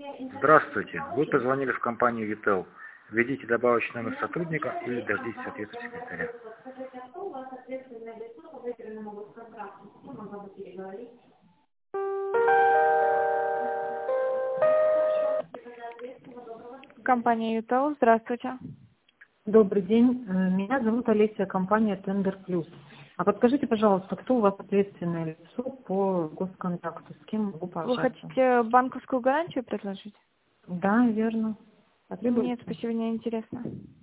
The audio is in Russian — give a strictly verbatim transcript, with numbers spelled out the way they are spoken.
Здравствуйте. Вы позвонили в компанию Vitel. Введите добавочный номер сотрудника или дождитесь ответа секретаря. Компания Vitel, здравствуйте. Добрый день. Э, Меня зовут Олеся, компания Tender Plus. А подскажите, пожалуйста, кто у вас ответственное лицо по госконтракту? С кем могу Вы пообщаться? хотите банковскую гарантию предложить? Да, верно. Потребуется? Нет, спасибо, не интересно.